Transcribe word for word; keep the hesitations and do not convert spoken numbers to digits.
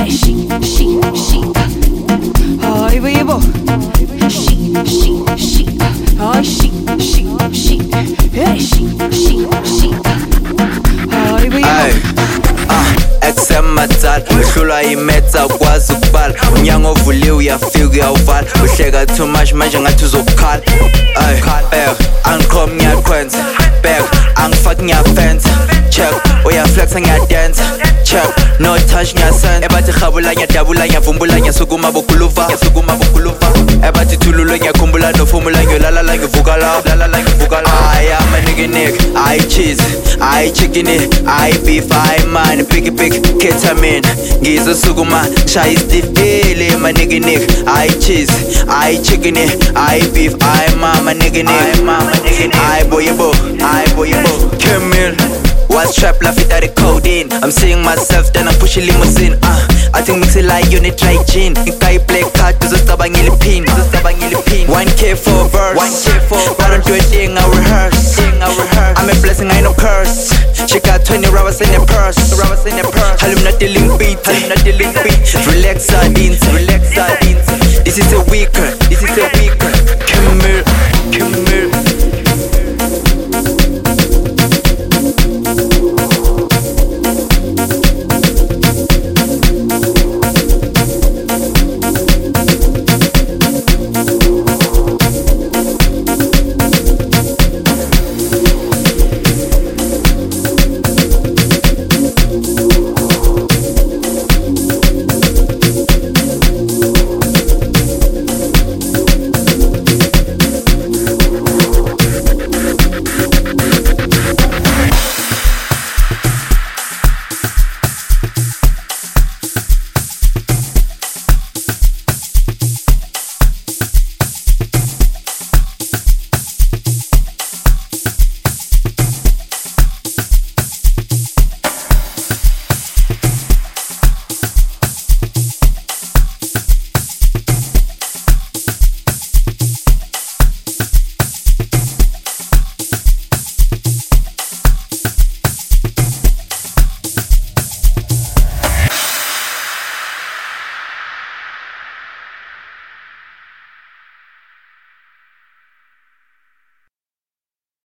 Hey, she, she, she. Ay, baby. She, she, she. Ay, she, she, she. Hey, she, she, she. Ay, baby. Exematal, uhlulwa imetha kwazi ukubala unyango ovuliwe uyafika uyawuvala uhleka too much manje ngathi uzokukhala ay eh angikhom ngiyaqhwenza back angifaki ngiyafenza check uyaflex ngiyadance check no touch ngiyasenza ebathi khabula ngiyadabula ngiyavumbula ngiyasukuma bokuluva ngiyasukuma bokuluva ebathi thululo ngiyakhumbula nofumula ngiyolala la ngivuka la lala la ngivuka la ay ama nigga nigga ay cheese ay chicken ay beef ay man picky picky ketamine ngizosukuma shaya istifile ma nigga nigga ay cheese ay chicken ay beef ay mama nigga nigga mama nigga ay boy bo ay boy bo Camille was trap laugh it at the codeine I'm seeing myself then I'm pushing limousine uh, I think mix it like unit try gin Nkai play card uzosabangile pin uzosabangile pin one K for a verse one K for a verse I don't do a thing I rehearse thing I rehearse I'm a blessing I ain't no curse she got twenty rubbers in her purse rubbers in her purse Halim not dealing beat Halim not dealing beat Relax sardines relax sardines This is a weaker this is a weaker